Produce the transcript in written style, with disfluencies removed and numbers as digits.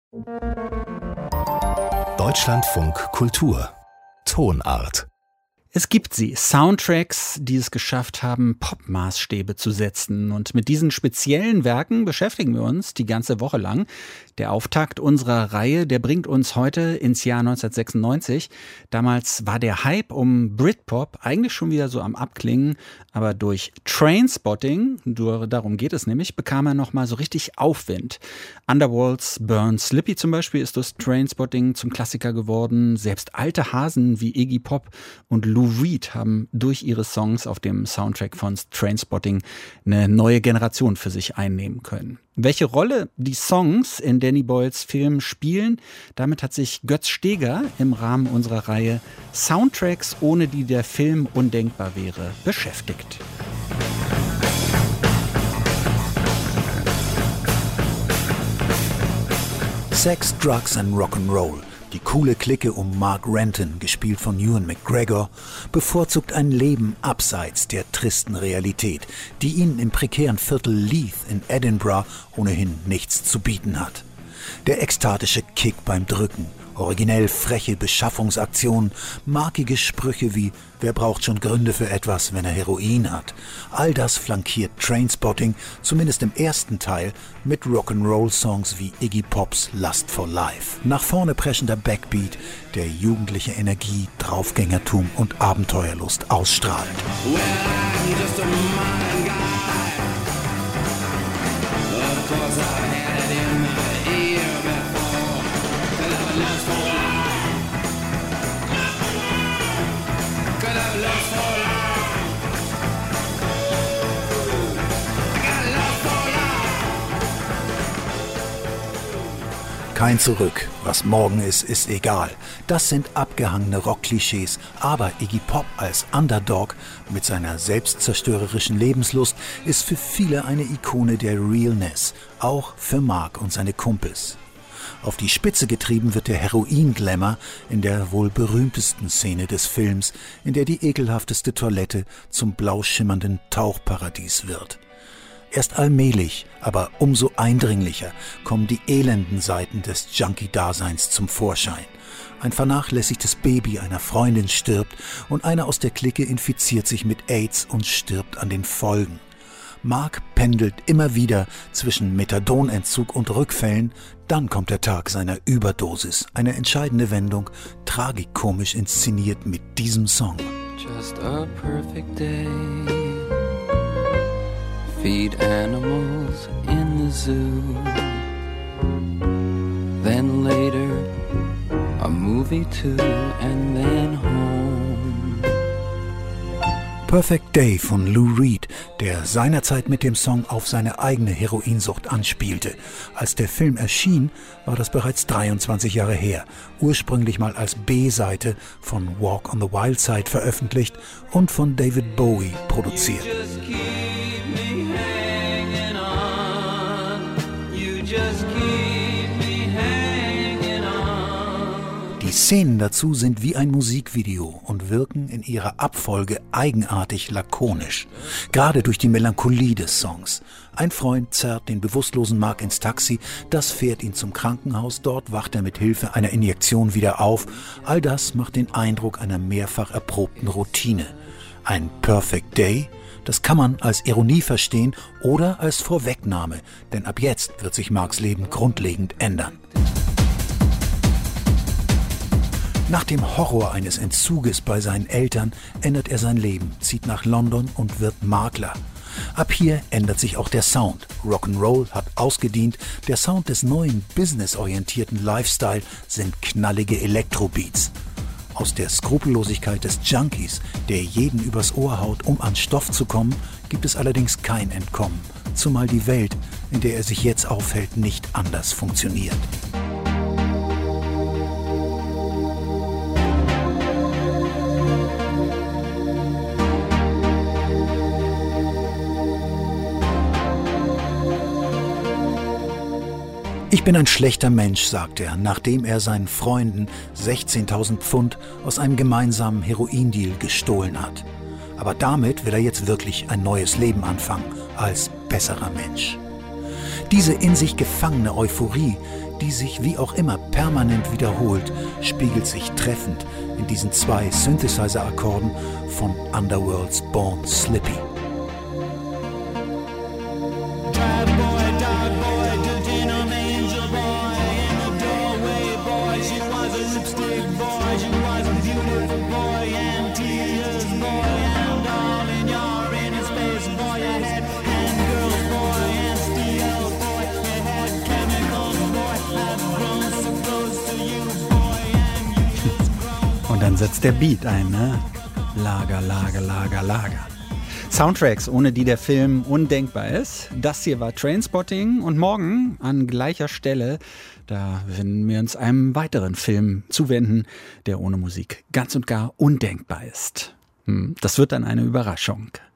Deutschlandfunk Kultur Tonart. Es gibt sie, Soundtracks, die es geschafft haben, Popmaßstäbe zu setzen. Und mit diesen speziellen Werken beschäftigen wir uns die ganze Woche lang. Der Auftakt unserer Reihe, der bringt uns heute ins Jahr 1996. Damals war der Hype um Britpop eigentlich schon wieder so am Abklingen. Aber durch Trainspotting, darum geht es nämlich, bekam er nochmal so richtig Aufwind. Underworld's Burn Slippy zum Beispiel ist durch Trainspotting zum Klassiker geworden. Selbst alte Hasen wie Iggy Pop und Lou Reed haben durch ihre Songs auf dem Soundtrack von Trainspotting eine neue Generation für sich einnehmen können. Welche Rolle die Songs in Danny Boyles Film spielen, damit hat sich Götz Steger im Rahmen unserer Reihe Soundtracks, ohne die der Film undenkbar wäre, beschäftigt. Sex, Drugs and Rock'n'Roll. Die coole Clique um Mark Renton, gespielt von Ewan McGregor, bevorzugt ein Leben abseits der tristen Realität, die ihnen im prekären Viertel Leith in Edinburgh ohnehin nichts zu bieten hat. Der ekstatische Kick beim Drücken, originell freche Beschaffungsaktionen, markige Sprüche wie „Wer braucht schon Gründe für etwas, wenn er Heroin hat?" All das flankiert Trainspotting, zumindest im ersten Teil, mit Rock'n'Roll-Songs wie Iggy Pops Lust for Life. Nach vorne preschender Backbeat, der jugendliche Energie, Draufgängertum und Abenteuerlust ausstrahlt. Kein Zurück, was morgen ist, ist egal. Das sind abgehangene Rockklischees, aber Iggy Pop als Underdog mit seiner selbstzerstörerischen Lebenslust ist für viele eine Ikone der Realness, auch für Mark und seine Kumpels. Auf die Spitze getrieben wird der Heroin-Glamour in der wohl berühmtesten Szene des Films, in der die ekelhafteste Toilette zum blau schimmernden Tauchparadies wird. Erst allmählich, aber umso eindringlicher, kommen die elenden Seiten des Junkie-Daseins zum Vorschein. Ein vernachlässigtes Baby einer Freundin stirbt und einer aus der Clique infiziert sich mit AIDS und stirbt an den Folgen. Mark pendelt immer wieder zwischen Methadonentzug und Rückfällen, dann kommt der Tag seiner Überdosis, eine entscheidende Wendung, tragikomisch inszeniert mit diesem Song. Just a perfect day. Feed animals in the zoo. Then later a movie too and then home. Perfect Day von Lou Reed, der seinerzeit mit dem Song auf seine eigene Heroinsucht anspielte. Als der Film erschien, war das bereits 23 Jahre her, ursprünglich mal als B-Seite von Walk on the Wild Side veröffentlicht und von David Bowie produziert. Die Szenen dazu sind wie ein Musikvideo und wirken in ihrer Abfolge eigenartig lakonisch. Gerade durch die Melancholie des Songs. Ein Freund zerrt den bewusstlosen Mark ins Taxi, das fährt ihn zum Krankenhaus, dort wacht er mit Hilfe einer Injektion wieder auf. All das macht den Eindruck einer mehrfach erprobten Routine. Ein Perfect Day? Das kann man als Ironie verstehen oder als Vorwegnahme, denn ab jetzt wird sich Marks Leben grundlegend ändern. Nach dem Horror eines Entzuges bei seinen Eltern ändert er sein Leben, zieht nach London und wird Makler. Ab hier ändert sich auch der Sound. Rock'n'Roll hat ausgedient. Der Sound des neuen, businessorientierten Lifestyle sind knallige Elektrobeats. Aus der Skrupellosigkeit des Junkies, der jeden übers Ohr haut, um an Stoff zu kommen, gibt es allerdings kein Entkommen. Zumal die Welt, in der er sich jetzt aufhält, nicht anders funktioniert. Ich bin ein schlechter Mensch, sagt er, nachdem er seinen Freunden 16.000 Pfund aus einem gemeinsamen Heroindeal gestohlen hat. Aber damit will er jetzt wirklich ein neues Leben anfangen, als besserer Mensch. Diese in sich gefangene Euphorie die sich wie auch immer permanent wiederholt, spiegelt sich treffend in diesen 2 Synthesizer-Akkorden von Underworld's Born Slippy. Und dann setzt der Beat ein, ne? Lager, Lager, Lager, Lager. Soundtracks, ohne die der Film undenkbar ist. Das hier war Trainspotting und morgen an gleicher Stelle, da werden wir uns einem weiteren Film zuwenden, der ohne Musik ganz und gar undenkbar ist. Das wird dann eine Überraschung.